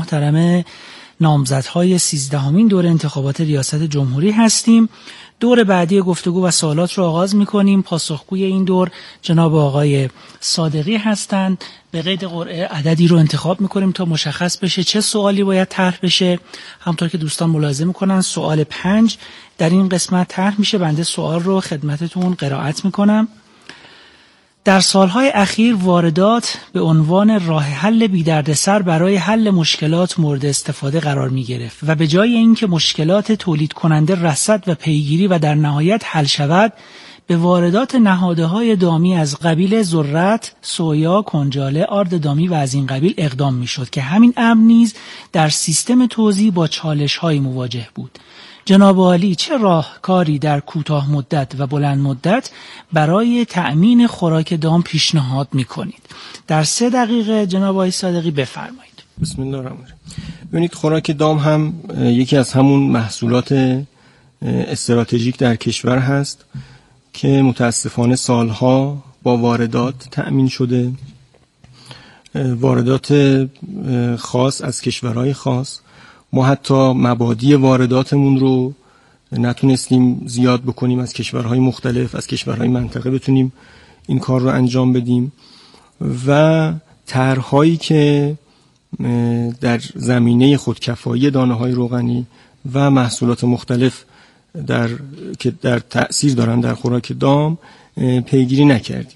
محترم نامزدهای 13مین دور انتخابات ریاست جمهوری هستیم. دور بعدی گفتگو و سوالات رو آغاز می‌کنیم. پاسخگوی این دور جناب آقای صادقی هستند. به قید قرعه عددی رو انتخاب می‌کنیم تا مشخص بشه چه سوالی باید طرح بشه. همونطور که دوستان ملاحظه می‌کنن سوال 5 در این قسمت طرح میشه. بنده سوال رو خدمتتون قرائت می‌کنم. در سالهای اخیر واردات به عنوان راه حل بی‌دردسر برای حل مشکلات مورد استفاده قرار می گرفت و به جای اینکه مشکلات تولید کننده رصد و پیگیری و در نهایت حل شود، به واردات نهادهای دامی از قبیل ذرت، سویا، کنجاله، آرد دامی و از این قبیل اقدام می شد که همین امر نیز در سیستم توزیع با چالش‌های مواجه بود. جناب عالی چه راهکاری در کوتاه مدت و بلند مدت برای تأمین خوراک دام پیشنهاد می‌کنید؟ در 3 دقیقه جناب آقای صادقی بفرمایید. بسم الله الرحمن الرحیم. ببینید خوراک دام هم یکی از همون محصولات استراتژیک در کشور هست که متاسفانه سالها با واردات تأمین شده، واردات خاص از کشورهای خاص. ما حتی مبادی وارداتمون رو نتونستیم زیاد بکنیم، از کشورهای مختلف، از کشورهای منطقه بتونیم این کار رو انجام بدیم و طرح‌هایی که در زمینه خودکفایی دانه‌های روغنی و محصولات مختلف که در تأثیر دارن در خوراک دام پیگیری نکردیم.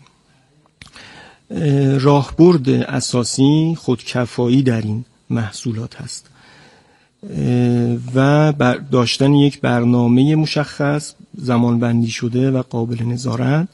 راهبرد اساسی خودکفایی در این محصولات هست و داشتن یک برنامه مشخص، زمانبندی شده و قابل نظارت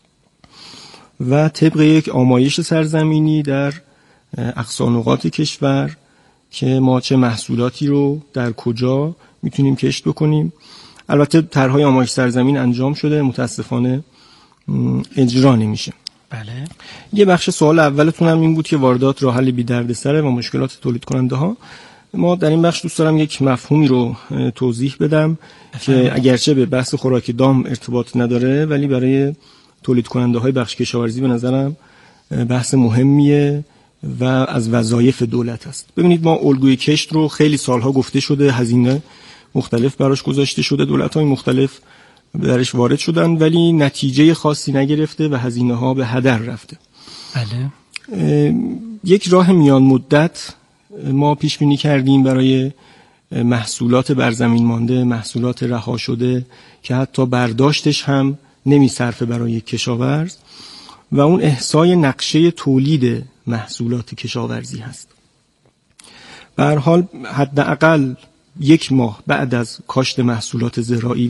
و طبق یک آمایش سرزمینی در اقصا نقاط کشور که ما چه محصولاتی رو در کجا میتونیم کشت بکنیم. البته طرح‌های آمایش سرزمین انجام شده، متاسفانه اجرا نمیشه. بله. یه بخش سوال اولتون هم این بود که واردات راه حل بی‌دردسره و مشکلات تولید کننده ها. ما در این بخش دوست دارم یک مفهومی رو توضیح بدم که اگرچه به بحث خوراک دام ارتباط نداره ولی برای تولید کننده های بخش کشاورزی به نظرم بحث مهمیه و از وظایف دولت است. ببینید ما الگوی کشت رو خیلی سالها گفته شده، هزینه مختلف براش گذاشته شده، دولت‌های مختلف درش وارد شدن ولی نتیجه خاصی نگرفته و هزینه ها به هدر رفته. بله. یک راه میان مدت ما پیش بینی کردیم برای محصولات برزمین مانده، محصولات رها شده که حتی برداشتش هم نمیصرفه برای کشاورز و اون احصای نقشه تولید محصولات کشاورزی هست. به هر حال حداقل 1 ماه بعد از کاشت محصولات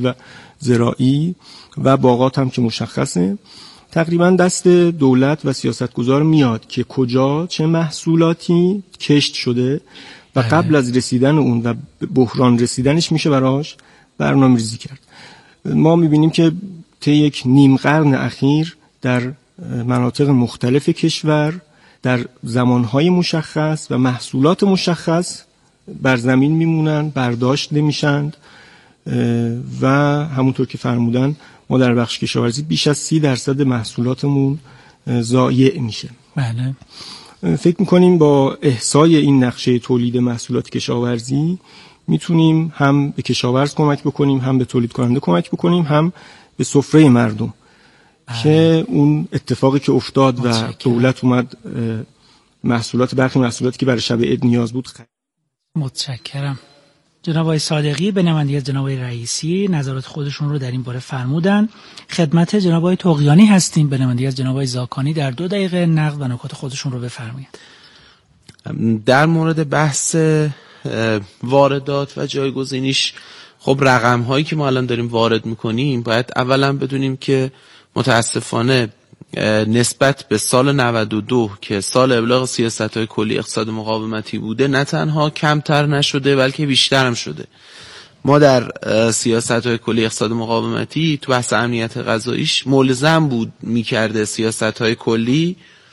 زراعی و باغات هم که مشخصه، تقریبا دست دولت و سیاستگزار میاد که کجا چه محصولاتی کشت شده و قبل از رسیدن اون و بحران رسیدنش میشه براش برنامه‌ریزی کرد. ما میبینیم که طی یک نیم قرن اخیر در مناطق مختلف کشور در زمانهای مشخص و محصولات مشخص بر زمین میمونن، برداشت نمیشند و همونطور که فرمودن ما در بخش کشاورزی بیش از 30% محصولاتمون ضایع میشه. بله. فکر میکنیم با احصای این نقشه تولید محصولات کشاورزی میتونیم هم به کشاورز کمک بکنیم، هم به تولید کننده کمک بکنیم، هم به سفره مردم. که اون اتفاقی که افتاد و دولت اومد برخی محصولاتی که برای شب عید نیاز بود متشکرم. جناب آقای صادقی به نمایندگی از جناب آقای رئیسی نظرات خودشون رو در این باره فرمودن. خدمت جناب آقای طغیانی هستیم به نمایندگی از جناب آقای زاکانی در 2 دقیقه نقد و نکات خودشون رو بفرمایید. در مورد بحث واردات و جایگزینیش، خب رقم هایی که ما الان داریم وارد میکنیم باید اولا بدونیم که متاسفانه نسبت به سال 92 که سال ابلاغ سیاست‌های کلی اقتصاد مقاومتی بوده نه تنها کمتر نشده بلکه بیشتر هم شده. ما در سیاست‌های کلی اقتصاد مقاومتی تو بحث امنیت غذاییش ملزم بود می‌کرده سیاست‌های کلی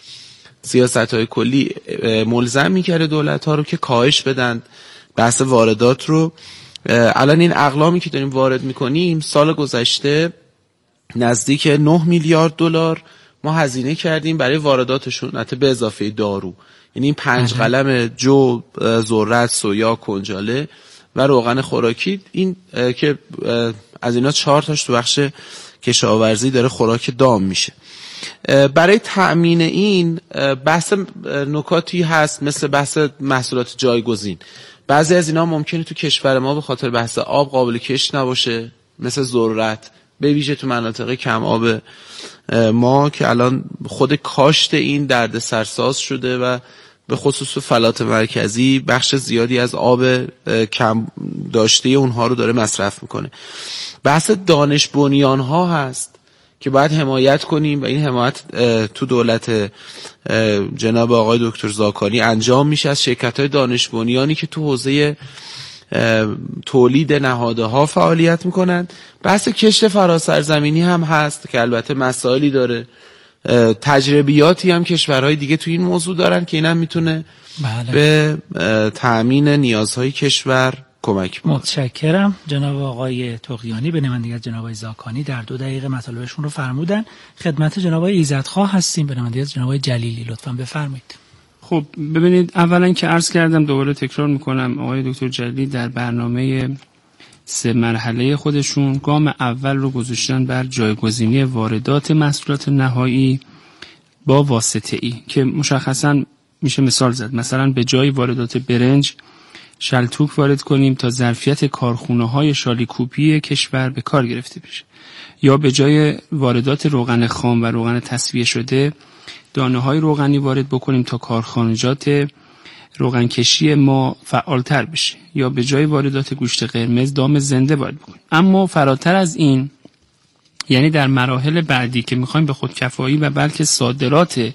ملزم می‌کرده دولت‌ها رو که کاهش بدن بحث واردات رو. الان این اقلامی که داریم وارد می‌کنیم سال گذشته نزدیک 9 میلیارد دلار ما هزینه کردیم برای وارداتشون، البته به اضافه دارو، یعنی این 5 قلم جو، ذرت، سویا، کنجاله و روغن خوراکی، این که از اینا 4 تاش تو بخش کشاورزی داره خوراک دام میشه. برای تأمین این بحث نکاتی هست مثل بحث محصولات جایگزین. بعضی از اینا ممکنه تو کشور ما به خاطر بحث آب قابل کشت نباشه، مثل ذرت، به ویژه تو مناطق کم آب ما که الان خود کاشت این درد سرساز شده و به خصوص تو فلات مرکزی بخش زیادی از آب کم داشته اونها رو داره مصرف میکنه. بحث دانش بنیان ها هست که باید حمایت کنیم و این حمایت تو دولت جناب آقای دکتر زاکانی انجام میشه از شرکت‌های دانش بنیانی که تو حوزه تولید نهادها فعالیت میکنن. بحث کشت فراسرزمینی هم هست که البته مسائلی داره، تجربیاتی هم کشورهای دیگه تو این موضوع دارن که اینم میتونه به تأمین نیازهای کشور کمک کنه. متشکرم. جناب آقای طغیانی به نمایندگی جناب آقای زاکانی در 2 دقیقه مطالبشون رو فرمودن. خدمت جناب آقای ایزدخواه هستیم به نمایندگی جناب آقای جلیلی، لطفاً بفرمایید. خب ببینید، اولا که عرض کردم دوباره تکرار میکنم، آقای دکتر جلیلی در برنامه 3 مرحله خودشون گام اول رو گذاشتن بر جایگزینی واردات محصولات نهایی با واسطه ای که مشخصا میشه مثال زد. مثلا به جای واردات برنج شلتوک وارد کنیم تا ظرفیت کارخونه‌های شالیکوپی کشور به کار گرفته بشه، یا به جای واردات روغن خام و روغن تصفیه شده دانه‌های روغنی وارد بکنیم تا کارخانجات روغن کشی ما فعالتر بشه، یا به جای واردات گوشت قرمز دام زنده وارد بکنیم. اما فراتر از این، یعنی در مراحل بعدی که میخوایم به خودکفایی و بلکه صادرات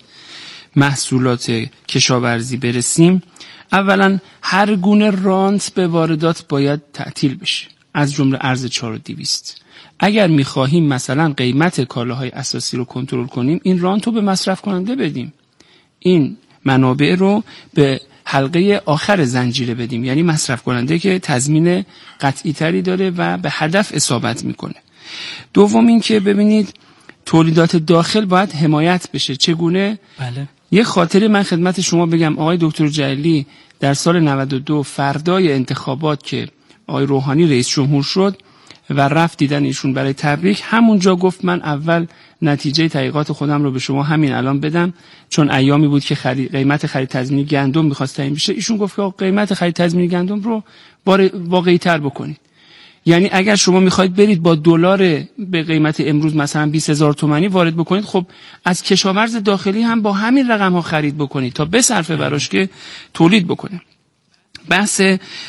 محصولات کشاورزی برسیم، اولا هر گونه رانت به واردات باید تعطیل بشه، از جمله ارز 4200. اگر میخواهیم مثلا قیمت کالاهای اساسی رو کنترل کنیم، این رانت رو به مصرف کننده بدیم، این منابع رو به حلقه آخر زنجیره بدیم، یعنی مصرف کننده که تضمین قطعی تری داره و به هدف اصابت میکنه. دوم این که ببینید تولیدات داخل باید حمایت بشه. چگونه؟ بله. یه خاطره من خدمت شما بگم. آقای دکتر جلیلی در سال 92 فردای انتخابات که آقای روحانی رئیس جمهور شد و رفت دیدن ایشون برای تبریک، همونجا گفت من اول نتیجه تحقیقات خودم رو به شما همین الان بدم، چون ایامی بود که قیمت خرید تضمینی گندم می‌خواست تعیین بشه. ایشون گفت که قیمت خرید تضمینی گندم رو واقعی‌تر بکنید. یعنی اگر شما میخواید برید با دلار به قیمت امروز مثلا 20000 تومانی وارد بکنید، خب از کشاورز داخلی هم با همین رقم ها خرید بکنید تا بصرفه براش که تولید بکنه. بحث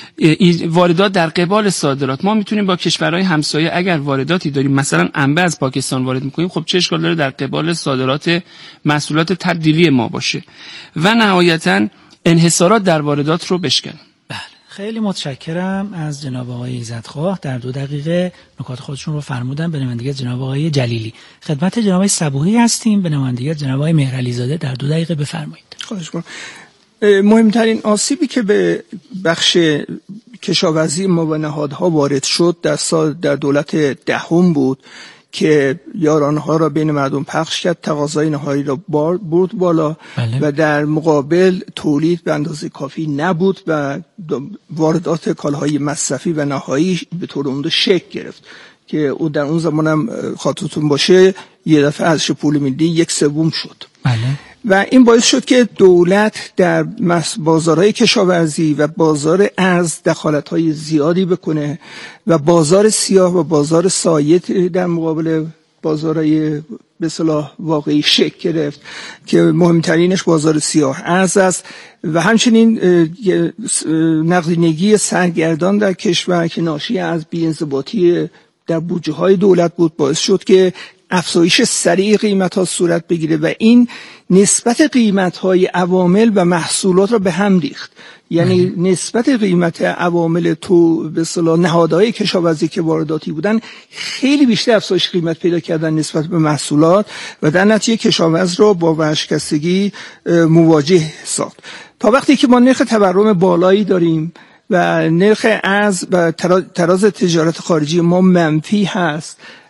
واردات در قبال صادرات، ما میتونیم با کشورهای همسایه اگر وارداتی داریم، مثلا انبه از پاکستان وارد میکنیم، خب چه اشکال داره در قبال صادرات محصولات تبدیلی ما باشه. و نهایتا انحصارات در واردات رو بشکنیم. خیلی متشکرم از جناب آقای ایزدخواه. در 2 دقیقه نکات خودشون رو فرمودن. به نمایندگی جناب آقای جلیلی خدمت جناب آقای صبوحی هستیم. به نمایندگی جناب آقای مهرعلی زاده در 2 دقیقه بفرمایید. خواهش می‌کنم. مهمترین آسیبی که به بخش کشاورزی ما و نهادها وارد شد در دولت دهم بود که یارانها را بین مردم پخش کرد، تقاضای نهایی را برد بالا. بله. و در مقابل تولید به اندازه کافی نبود و واردات کالاهای مصرفی و نهایی به طور عمده شکل گرفت که او در اون زمانم خاطرتون باشه یه دفعه ارزش پول ملی 1/3 شد. بله. و این باعث شد که دولت در بازارهای کشاورزی و بازار ارز دخالت‌های زیادی بکنه و بازار سیاه و بازار سایه در مقابل بازارهای به اصطلاح واقعی شکل گرفت که مهمترینش بازار سیاه ارز است و همچنین نقدینگی سرگردان در کشور که ناشی از بی‌انضباطی در بودجه های دولت بود باعث شد که افزایش سریع قیمت ها صورت بگیره و این نسبت قیمت های عوامل و محصولات را به هم ریخت. یعنی نسبت قیمت عوامل تو به اصطلاح نهادهای کشاورزی که وارداتی بودن خیلی بیشتر افزایش قیمت پیدا کردن نسبت به محصولات و در نتیجه کشاورز را با ورشکستگی مواجه ساخت. تا وقتی که ما نرخ تورم بالایی داریم و نرخ ارز و تراز تجارت خارجی ما منفی هست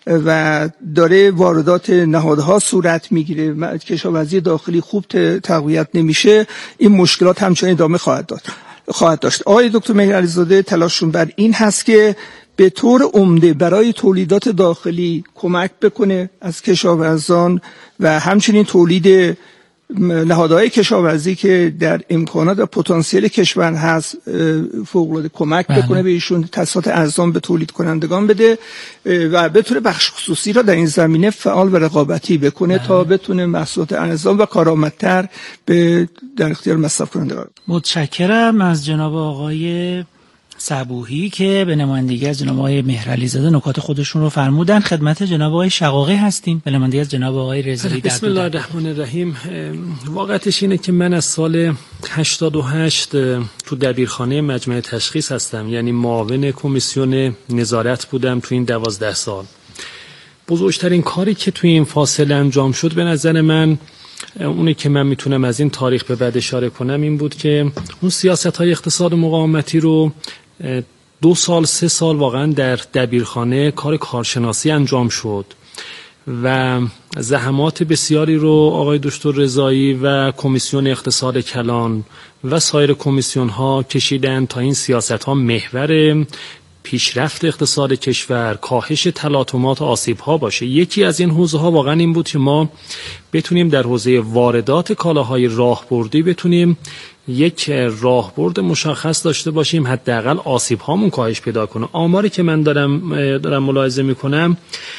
و داره واردات نهادها صورت میگیره، کشاورزی داخلی خوب تقویت نمیشه، این مشکلات همچنان ادامه خواهد داشت. آقای دکتر مهر علیزاده تلاششون بر این هست که به طور عمده برای تولیدات داخلی کمک بکنه از کشاورزان و همچنین تولید نهادهای کشاورزی که در امکانات و پتانسیل کشور هست فوق‌العاده کمک بکنه به ایشون، تسهیلات ارزان به تولید کنندگان بده و بتونه بخش خصوصی را در این زمینه فعال و رقابتی بکنه تا بتونه محصولات ارزان و کارآمدتر در اختیار مصرف کنندگان. متشکرم از جناب آقای صبوحی که به نمایندگی از جناب آقای مهر علیزاده نکات خودشون رو فرمودن. خدمت جناب آقای شقاقی هستیم به نمایندگی از جناب آقای رضایی. بسم الله الرحمن الرحیم. واقعیتش اینه که من از سال 88 تو دبیرخانه مجمع تشخیص هستم، یعنی معاون کمیسیون نظارت بودم تو این 12 سال. بزرگترین کاری که توی این فاصله انجام شد به نظر من، اونی که من میتونم از این تاریخ به بعد اشاره کنم، این بود که اون سیاست‌های اقتصاد مقاومتی رو 2 سال 3 سال واقعا در دبیرخانه کار کارشناسی انجام شد و زحمات بسیاری رو آقای دکتر رضایی و کمیسیون اقتصاد کلان و سایر کمیسیون ها کشیدن تا این سیاست ها محور پیشرفت اقتصاد کشور، کاهش تلاطمات و آسیب ها باشه. یکی از این حوزه ها واقعا این بود که ما بتونیم در حوزه واردات کالاهای راهبردی بتونیم یک راهبرد مشخص داشته باشیم، حداقل آسیب هامون کاهش پیدا کنه. آماری که من دارم ملاحظه میکنم،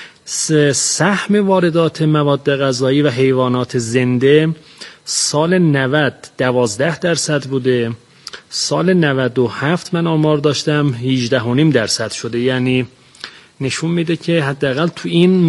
سهم واردات مواد غذایی و حیوانات زنده سال 90 12% بوده، سال 97 من آمار داشتم 18.5% شده. یعنی نشون میده که حداقل تو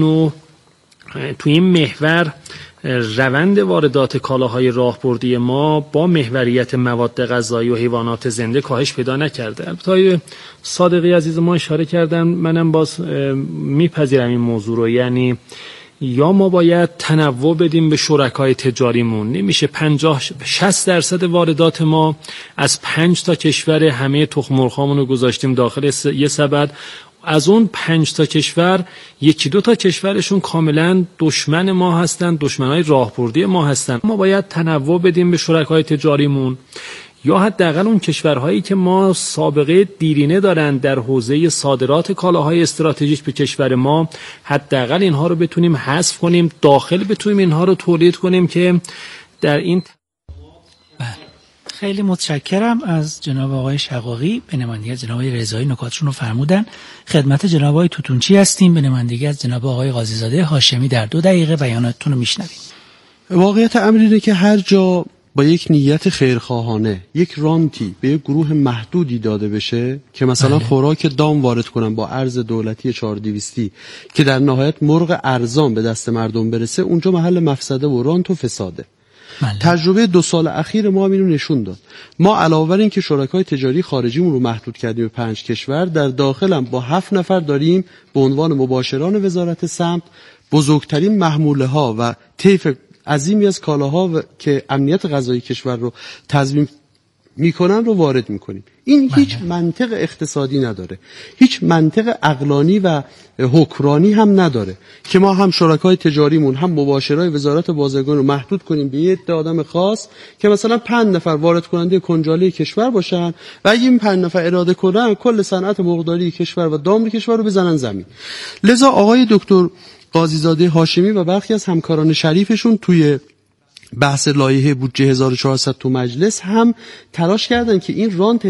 این محور روند واردات کالاهای راهبردی ما با محوریت مواد غذایی و حیوانات زنده کاهش پیدا نکرده. البته صادقی عزیز ما اشاره کردن، منم باز میپذیرم این موضوع رو، یعنی یا ما باید تنوع بدیم به شرکای تجاریمون، نمیشه 50-60% واردات ما از 5 تا کشور همه تخم مرغ‌هامون رو گذاشتیم داخل یه سبد، از اون 5 تا کشور 1-2 تا کشورشون کاملا دشمن ما هستن، دشمنای راهبردی ما هستن. ما باید تنوع بدیم به شرکای تجاریمون، یا حداقل اون کشورهایی که ما سابقه دیرینه دارن در حوزه صادرات کالاهای استراتژیک به کشور ما، حداقل اینها رو بتونیم حذف کنیم، داخل بتونیم اینها رو تولید کنیم که در این خیلی متشکرم از جناب آقای شقاقی به نمایندگی از جناب آقای رضایی نکاتشون رو فرمودن. خدمت جناب آقای توتونچی هستیم به نمایندگی از جناب آقای قاضی‌زاده هاشمی. در 2 دقیقه بیاناتتون رو میشنویم. واقعیت امر اینه که هر جا با یک نیت خیرخواهانه یک رانتی به یک گروه محدودی داده بشه که مثلا خوراک دام وارد کنن با ارز دولتی 4200 که در نهایت مرغ ارزان به دست مردم برسه، اونجا محل مفسده و رانت و فساده. تجربه 2 سال اخیر ما اینو نشون داد. ما علاوه بر این که شرکای تجاری خارجیمون رو محدود کردیم به 5 کشور، در داخلم با 7 نفر داریم به عنوان مباشران وزارت سمت بزرگترین محموله ها و طیف عظیمی از کالاها که امنیت غذایی کشور رو تضمین میکنن رو وارد میکنیم. این هیچ منطق اقتصادی نداره، هیچ منطق عقلانی و حکمرانی هم نداره که ما هم شرکای تجاریمون هم مباشرای وزارت بازرگانی رو محدود کنیم به یه آدم خاص که مثلا 5 نفر وارد کننده کنجاله کشور باشن و اگه این 5 نفر اراده کنن کل صنعت مرغداری کشور و دام کشور رو بزنن زمین. لذا آقای دکتر قاضی‌زاده هاشمی و برخی از همکاران شریفشون توی بحث لایحه بودجه 1400 تو مجلس هم تلاش کردن که این رانت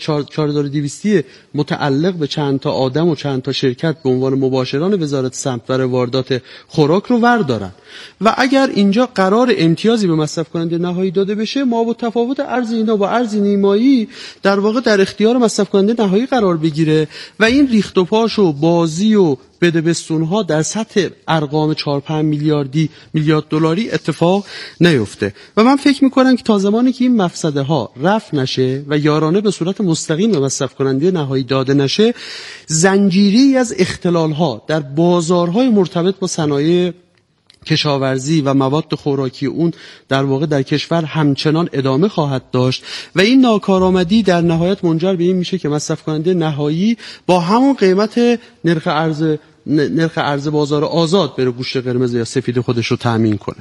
4200 متعلق به چند تا آدم و چند تا شرکت به عنوان مباشران وزارت سمت و واردات خوراک رو وردارن و اگر اینجا قرار امتیازی به مصرف کننده نهایی داده بشه، ما با تفاوت ارز اینا با ارز نیمایی در واقع در اختیار مصرف کننده نهایی قرار بگیره و این ریخت و پاش و بازی و بدبستونها در سطح ارقام 4-5 میلیارد دلاری اتفاق نیفته. و من فکر میکنم که تا زمانی که این مفسده ها رفع نشه و یارانه به صورت مستقیم به مصرف کننده نهایی داده نشه، زنجیری از اختلال ها در بازارهای مرتبط با صنایع کشاورزی و مواد خوراکی اون در واقع در کشور همچنان ادامه خواهد داشت و این ناکارآمدی در نهایت منجر به این میشه که مصرف کننده نهایی با همون قیمت نرخ ارز نرخ ارز بازار آزاد بره گوشت قرمز یا سفید خودش رو تامین کنه.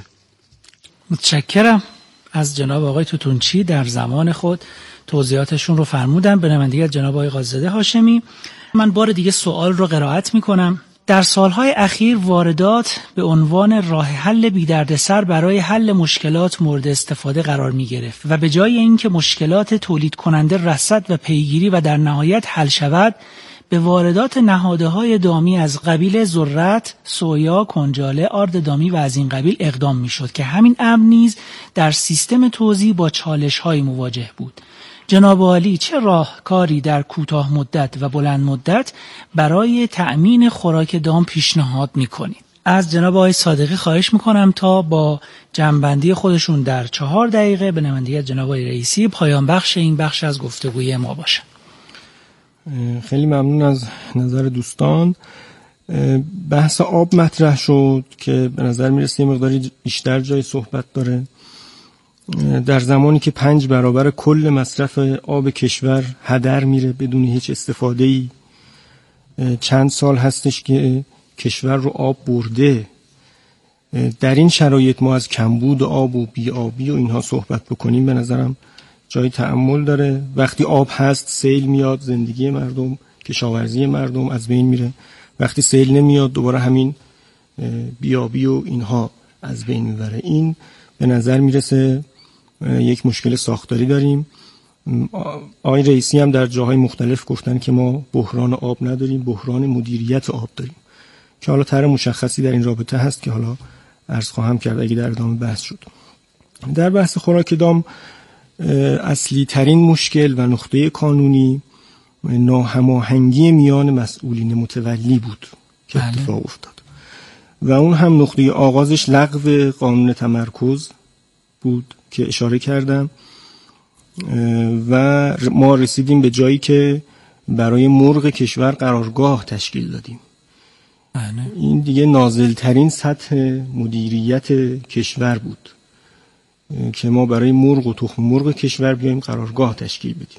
متشکرم از جناب آقای توتونچی، در زمان خود توضیحاتشون رو فرمودن. به نمایندگی از جناب آقای قاضی‌زاده هاشمی من بار دیگه سوال رو قرائت میکنم. در سالهای اخیر واردات به عنوان راه حل بی‌دردسر برای حل مشکلات مورد استفاده قرار می گرفت و به جای اینکه مشکلات تولید کننده رصد و پیگیری و در نهایت حل شود، به واردات نهادهای دامی از قبیل ذرت، سویا، کنجاله، آرد دامی و از این قبیل اقدام می شد که همین امر نیز در سیستم توزیع با چالش‌های مواجه بود. جناب عالی چه راهکاری در کوتاه مدت و بلند مدت برای تأمین خوراک دام پیشنهاد می‌کنید؟ از جناب آقای صادقی خواهش می‌کنم تا با جمع‌بندی خودشون در 4 دقیقه به نمایندگی از جناب آقای رئیسی پایان بخش این بخش از گفتگوی ما باشه. خیلی ممنون از نظر دوستان. بحث آب مطرح شد که به نظر میرسه یه مقداری بیشتر جای صحبت داره. در زمانی که 5 برابر کل مصرف آب کشور هدر میره بدون هیچ استفاده‌ای، چند سال هستش که کشور رو آب برده، در این شرایط ما از کمبود آب و بی‌آبی و اینها صحبت بکنیم به نظرم جای تأمل داره. وقتی آب هست سیل میاد، زندگی مردم، کشاورزی مردم از بین میره. وقتی سیل نمیاد دوباره همین بی‌آبی و اینها از بین میبره. این به نظر میرسه یک مشکل ساختاری داریم. آقای رئیسی هم در جاهای مختلف گفتن که ما بحران آب نداریم، بحران مدیریت آب داریم که حالا طرح مشخصی در این رابطه هست که حالا عرض خواهم کرد اگه در ادامه بحث شد. در بحث خوراک دام اصلی ترین مشکل و نقطه قانونی ناهماهنگی میان مسئولین متولی بود که اتفاق افتاد و اون هم نقطه آغازش لغو قانون تمرکز بود که اشاره کردم و ما رسیدیم به جایی که برای مرغ کشور قرارگاه تشکیل دادیم. این دیگه نازلترین سطح مدیریت کشور بود که ما برای مرغ و تخم مرغ کشور بیایم قرارگاه تشکیل بدیم.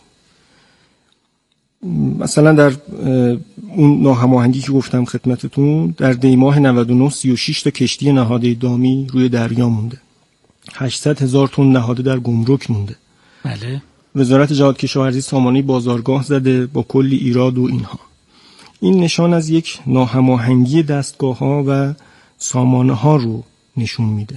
مثلا در اون ناهماهنگی که گفتم خدمتتون، در دی ماه 99 36 تا کشتی نهاده دامی روی دریا مونده، 800,000 تن نهاده در گمرک مونده. بله. وزارت جهاد کشاورزی سامانه بازارگاه زده با کلی ایراد و اینها. این نشان از یک ناهماهنگی دستگاه‌ها و سامانه‌ها رو نشون میده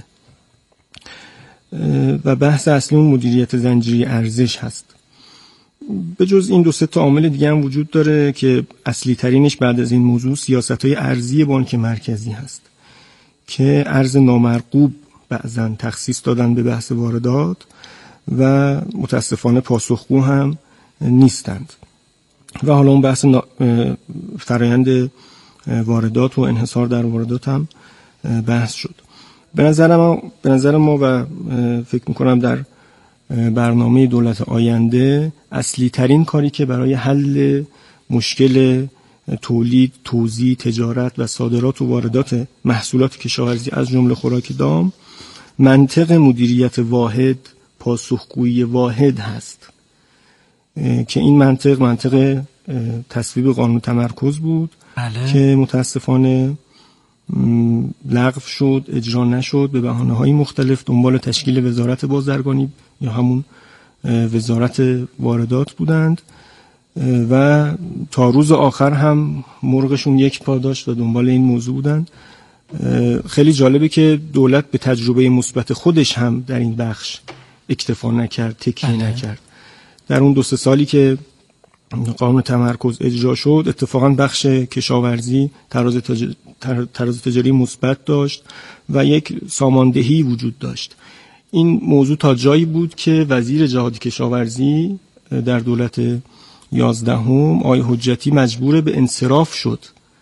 و بحث اصلی اون مدیریت زنجیره ارزش هست. به جز این 2-3 تا عامل دیگه هم وجود داره که اصلی ترینش بعد از این موضوع سیاست‌های ارزی بانک مرکزی هست که ارز نامرغوب بعضن تخصیص دادن به بحث واردات و متاسفانه پاسخگو هم نیستند و حالا اون بحث فرآیند واردات و انحصار در واردات هم بحث شد. به نظر ما و فکر میکنم در برنامه دولت آینده اصلی ترین کاری که برای حل مشکل تولید، توزیع، تجارت و صادرات و واردات محصولات کشاورزی از جمله خوراک دام منطق مدیریت واحد، پاسخگویی واحد هست که این منطق تصویب قانون تمرکز بود. بله. که متاسفانه لغو شد، اجرا نشد، به بهانه‌های مختلف دنبال تشکیل وزارت بازرگانی یا همون وزارت واردات بودند و تا روز آخر هم مرغشون یک پا داشت و دنبال این موضوع بودند. خیلی جالبه که دولت به تجربه مثبت خودش هم در این بخش اکتفا نکرد، تکیه نکرد. در اون 2-3 سالی که قانون تمرکز اجرا شد اتفاقا بخش کشاورزی تراز تجاری مثبت داشت و یک ساماندهی وجود داشت. این موضوع تا جایی بود که وزیر جهاد کشاورزی در دولت 11 آقای حجتی مجبور به انصراف شد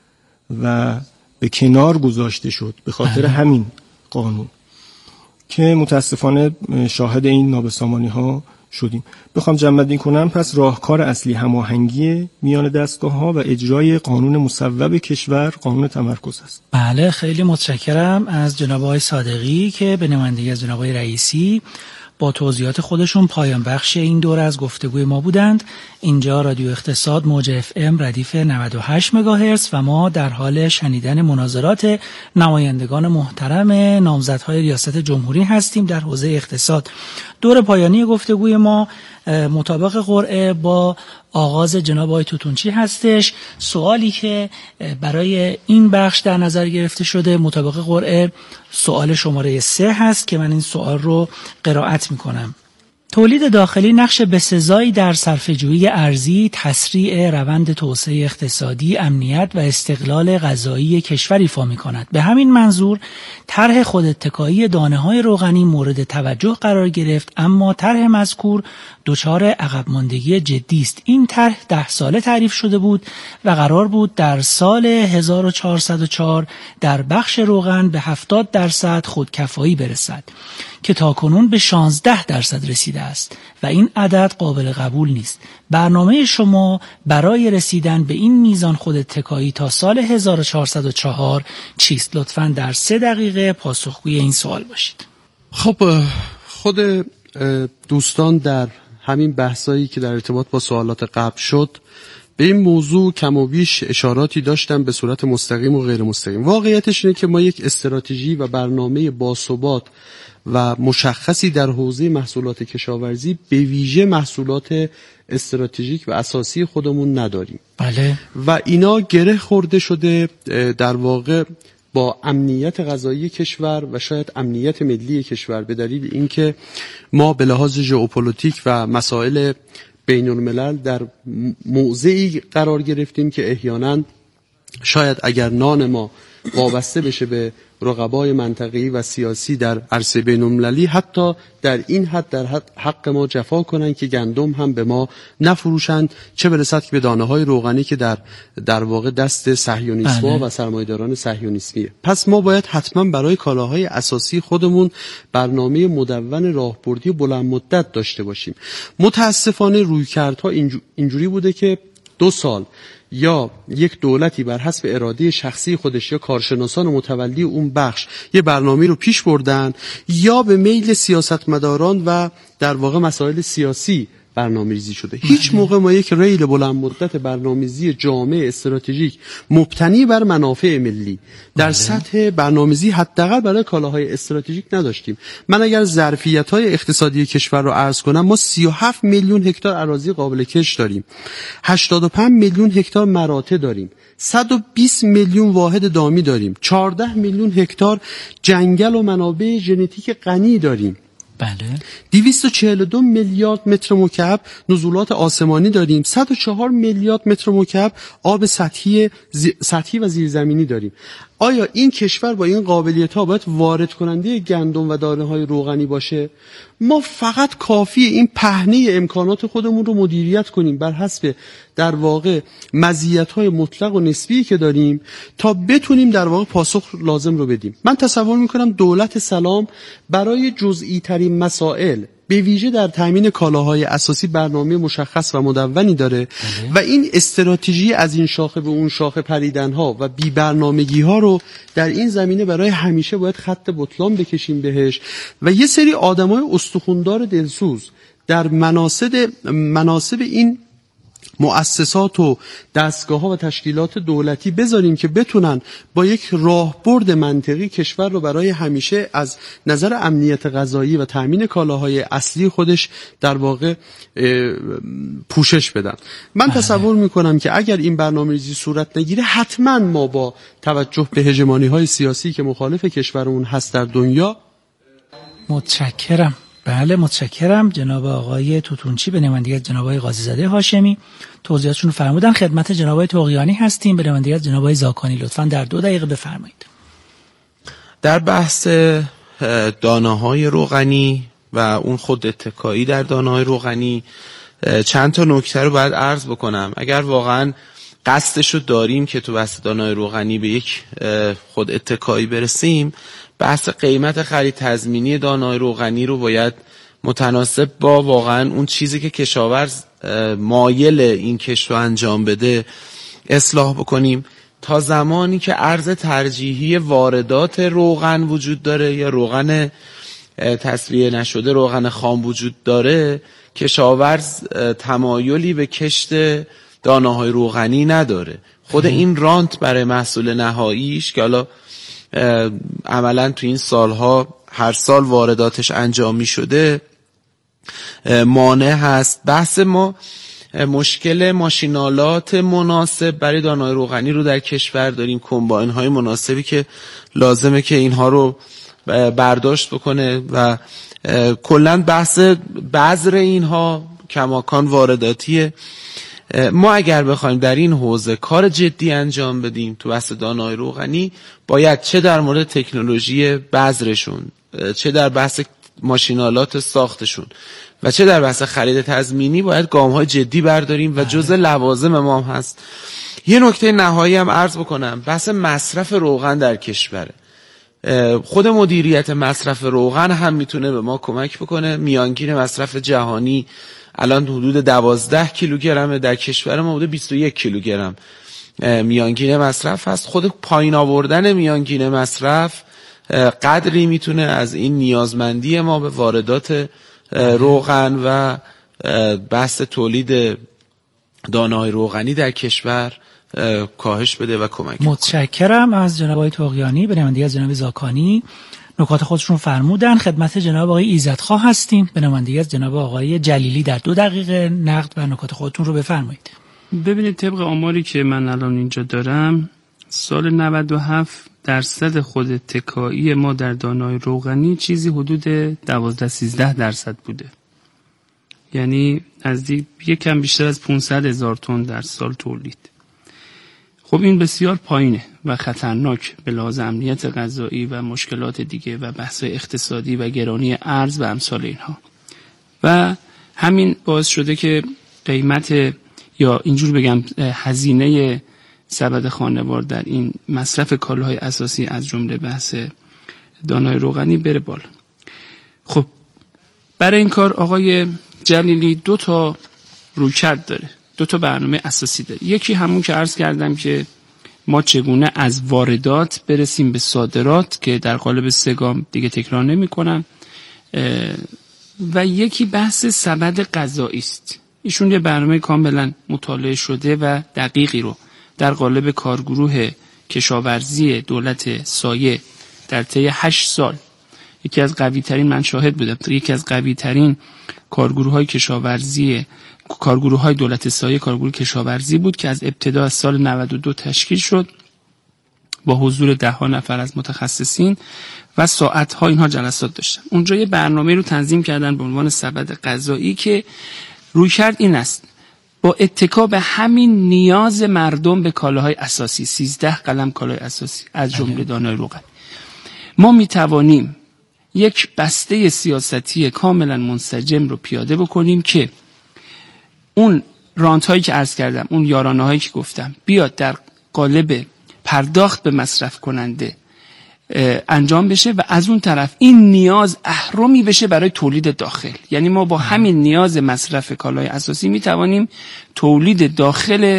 و به کنار گذاشته شد به خاطر همین قانون که متاسفانه شاهد این نابسامانی ها شدیم. بخوام جمع‌بندی کنم، پس راهکار اصلی هماهنگی میان دستگاه‌ها و اجرای قانون مصوب کشور قانون تمرکز است. بله، خیلی متشکرم از جناب آقای صادقی که به نمایندگی از جناب آقای رئیسی با توضیحات خودشون پایان بخش این دوره از گفتگوی ما بودند. اینجا رادیو اقتصاد موج FM ردیف 98 مگاهرتز و ما در حال شنیدن مناظرات نمایندگان محترم نامزدهای ریاست جمهوری هستیم در حوزه اقتصاد. دور پایانی گفتگوی ما مطابق قرعه با آغاز جناب آقای توتونچی هستش. سوالی که برای این بخش در نظر گرفته شده مطابق قرعه سوال شماره 3 هست که من این سوال رو قرائت میکنم. تولید داخلی نقش بسزایی در صرفه‌جویی ارزی، تسریع روند توسعه اقتصادی، امنیت و استقلال غذایی کشور ایفا می‌کند. به همین منظور طرح خوداتکایی دانه‌های روغنی مورد توجه قرار گرفت، اما طرح مذکور دچار عقب ماندگی جدی است. این طرح 10 ساله تعریف شده بود و قرار بود در سال 1404 در بخش روغن به 70% خودکفایی برسد که تاکنون به 16% رسیده است و این عدد قابل قبول نیست. برنامه شما برای رسیدن به این میزان خوداتکایی تا سال 1404 چیست؟ لطفاً در 3 دقیقه پاسخگوی این سوال باشید. خب خود دوستان در همین بحثایی که در ارتباط با سوالات قبل شد به این موضوع کم و بیش اشاراتی داشتم به صورت مستقیم و غیر مستقیم. واقعیتش اینه که ما یک استراتژی و برنامه باثبات و مشخصی در حوزه محصولات کشاورزی به ویژه محصولات استراتژیک و اساسی خودمون نداریم. بله. و اینا گره خورده شده در واقع با امنیت غذایی کشور و شاید امنیت ملی کشور به دلیل اینکه ما به لحاظ ژئوپلیتیک و مسائل بین الملل در موضعی قرار گرفتیم که احیانا شاید اگر نان ما وابسته بشه به رقبای منطقه‌ای و سیاسی در عرصه بین‌المللی، حتی در این حد در حق ما جفا کنن که گندم هم به ما نفروشند، چه برسد که به دانه‌های روغنی که در واقع دست صهیونیست‌ها و سرمایه‌داران صهیونیسمیه. پس ما باید حتما برای کالاهای اساسی خودمون برنامه مدون راهبردی بلند مدت داشته باشیم. متاسفانه رویکردها اینجوری بوده که 2 سال یا یک دولتی بر حسب اراده شخصی خودش یا کارشناسان متولی اون بخش یه برنامه رو پیش بردن یا به میل سیاستمداران و در واقع مسائل سیاسی برنامه‌ریزی شده. هیچ موقع ما یک ریل بلند مدت برنامه‌ریزی جامع استراتژیک مبتنی بر منافع ملی در سطح برنامه‌ریزی حداقل برای کالاهای استراتژیک نداشتیم. من اگر ظرفیت‌های اقتصادی کشور رو عرض کنم، ما 37 میلیون هکتار اراضی قابل کشت داریم، 85 میلیون هکتار مراتع داریم، 120 میلیون واحد دامی داریم، 14 میلیون هکتار جنگل و منابع ژنتیک غنی داریم. بله. 242 میلیارد متر مکعب نزولات آسمانی داریم، 104 میلیارد متر مکعب آب سطحی و زیرزمینی داریم. آیا این کشور با این قابلیت‌ها باید وارد کننده گندم و دانه‌های روغنی باشه؟ ما فقط کافیه این پهنه امکانات خودمون رو مدیریت کنیم بر حسب در واقع مزیت‌های مطلق و نسبی که داریم تا بتونیم در واقع پاسخ لازم رو بدیم. من تصور می‌کنم دولت سلام برای جزئی ترین مسائل به ویژه در تامین کالاهای اساسی برنامه مشخص و مدونی داره و این استراتژی از این شاخه به اون شاخه پریدن‌ها و بی برنامگی‌ها رو در این زمینه برای همیشه باید خط بطلان بکشیم بهش و یه سری آدمای استخوندار دلسوز در مناصب این مؤسسات و دستگاه‌ها و تشکیلات دولتی بذاریم که بتونن با یک راهبرد منطقی کشور رو برای همیشه از نظر امنیت غذایی و تامین کالاهای اصلی خودش در واقع پوشش بدن. من تصور میکنم که اگر این برنامه‌ریزی صورت نگیره حتما ما با توجه به هژمونی‌های سیاسی که مخالف کشورمون هست در دنیا. متشکرم. بله متشکرم. جناب آقای توتونچی به نمایندگی جناب آقای قاضی‌زاده هاشمی توضیحاتشون رو فرمودن. خدمت جناب آقای طغیانی هستیم به نمایندگی جناب آقای زاکانی. لطفاً در 2 دقیقه بفرمایید. در بحث دانه‌های روغنی و اون خود اتکایی در دانه‌های روغنی چند تا نکته رو باید عرض بکنم. اگر واقعاً قصدش رو داریم که تو بحث دانه‌های روغنی به یک خود اتکایی برسیم، بحث قیمت خرید تضمینی دانه‌های روغنی رو باید متناسب با واقعا اون چیزی که کشاورز مایل این کشت رو انجام بده اصلاح بکنیم تا زمانی که ارز ترجیحی واردات روغن وجود داره یا روغن تصفیه نشده روغن خام وجود داره، کشاورز تمایلی به کشت دانه‌های روغنی نداره. خود این رانت برای محصول نهاییش که حالا عملا تو این سالها هر سال وارداتش انجام می شده مانع هست. بحث ما مشکل ماشینالات مناسب برای دانه‌های روغنی رو در کشور داریم، کمباین های مناسبی که لازمه که اینها رو برداشت بکنه و کلاً بحث بذر اینها کماکان وارداتیه. ما اگر بخوایم در این حوزه کار جدی انجام بدیم تو بحث دانه‌های روغنی، باید چه در مورد تکنولوژی بذرشون، چه در بحث ماشینالات ساختشون و چه در بحث خرید تضمینی باید گام‌های جدی برداریم و جزء لوازم ما هم هست. یه نکته نهایی هم عرض بکنم، بحث مصرف روغن در کشوره. خود مدیریت مصرف روغن هم میتونه به ما کمک بکنه. میانگین مصرف جهانی الان حدود 12 کیلوگرمه، در کشور ما حدود 21 کیلوگرم میانگین مصرف هست. خود پایین آوردن میانگین مصرف قدری میتونه از این نیازمندی ما به واردات روغن و بحث تولید دانه‌های روغنی در کشور کاهش بده و کمک. متشکرم از جناب آقای طغیانی. به نمایندگی از جناب زاکانی نکات خودشون فرمودن. خدمت جناب آقای ایزدخواه هستیم به نمایندگی از جناب آقای جلیلی در 2 دقیقه نقد و نکات خودتون رو بفرمایید. ببینید طبق آماری که من الان اینجا دارم، سال 97% خود تکایی ما در دانه‌های روغنی چیزی حدود 12-13% بوده، یعنی نزدیک یکم بیشتر از 500,000 تن در سال تولید. خب این بسیار پایینه و خطرناک به لحاظ امنیت غذایی و مشکلات دیگه و بحث اقتصادی و گرانی ارز و امثال اینها، و همین باعث شده که قیمت یا اینجور بگم هزینه سبد خانوار در این مصرف کالاهای اساسی از جمله بحث دانه‌های روغنی بره بالا. خب برای این کار آقای جلیلی 2 تا رویکرد داره، 2 تا برنامه اساسی داره. یکی همون که عرض کردم که ما چگونه از واردات برسیم به صادرات که در قالب 3 گام دیگه تکرار نمی کنم، و یکی بحث سبد غذایی است. ایشون یه برنامه کاملا مطالعه شده و دقیقی رو در قالب کارگروه کشاورزی دولت سایه در طی 8 سال، یکی از قوی ترین، من شاهد بودم، یکی از قوی ترین کارگروه‌های کشاورزی، کارگروه‌های دولت سایه کارگروه کشاورزی بود که از ابتدا از سال 92 تشکیل شد با حضور 10 نفر از متخصصین و ساعت‌ها اینها جلسات داشتن. اونجا یه برنامه رو تنظیم کردن به عنوان سبد غذایی که رویکرد این است: با اتکا به همین نیاز مردم به کالاهای اساسی، 13 قلم کالای اساسی از جمله دانه‌های روغنی، ما میتوانیم یک بسته سیاستی کاملا منسجم رو پیاده بکنیم که اون رانت هایی که عرض کردم، اون یارانه هایی که گفتم بیاد در قالب پرداخت به مصرف کننده انجام بشه و از اون طرف این نیاز اهرمی بشه برای تولید داخل. یعنی ما با همین نیاز مصرف کالای اساسی میتوانیم تولید داخل.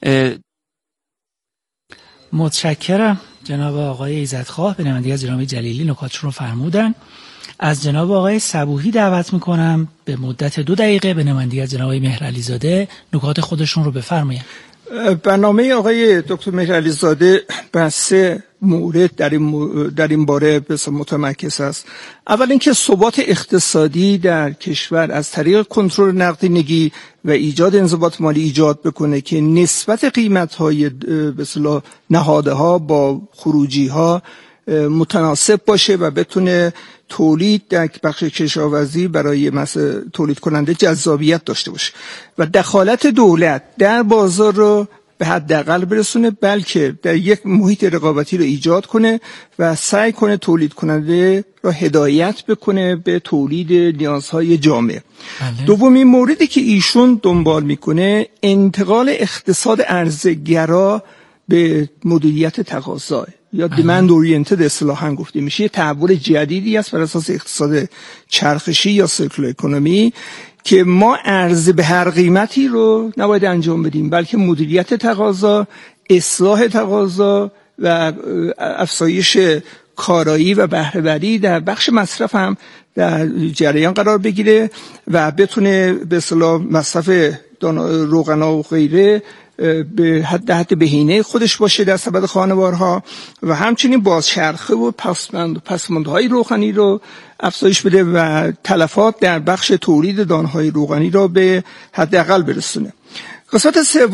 متشکرم جناب آقای ایزدخواه. به نمایندگی از جناب جلیلی نکاتشون رو فرمودن. از جناب آقای صبوحی دعوت میکنم به مدت 2 دقیقه به نمایندگی از جناب آقای مهرعلی زاده نکات خودشون رو بفرمایید. برنامه آقای دکتر مهرعلی زاده بر 3 مورد در این باره متمرکز است. اول اینکه ثبات اقتصادی در کشور از طریق کنترل نقدینگی و ایجاد انضباط مالی ایجاد بکنه که نسبت قیمت‌های به اصطلاح نهادها با خروجی‌ها متناسب باشه و بتونه تولید در بخش کشاورزی برای تولید کننده جذابیت داشته باشه و دخالت دولت در بازار رو به حداقل برسونه، بلکه در یک محیط رقابتی رو ایجاد کنه و سعی کنه تولید کننده را هدایت بکنه به تولید نیازهای جامعه. دومین موردی که ایشون دنبال میکنه انتقال اقتصاد عرضه‌گرا به مدیریت تقاضا یا دیمند اورینتد اصطلاحاً گفته میشه. یه تحول جدیدی است بر اساس اقتصاد چرخشی یا سرکولار اکونومی که ما عرضه به هر قیمتی رو نباید انجام بدیم، بلکه مدیریت تقاضا، اصلاح تقاضا و افزایش کارایی و بهره‌وری در بخش مصرف هم در جریان قرار بگیره و بتونه به اصطلاح مصرف روغنا و غیره به حد بهینه خودش باشه در سبد خانوارها و همچنین بازچرخه و پسماندهای روغنی رو افزایش بده و تلفات در بخش تولید دانه‌های روغنی رو به حداقل برسونه. قسمت سوم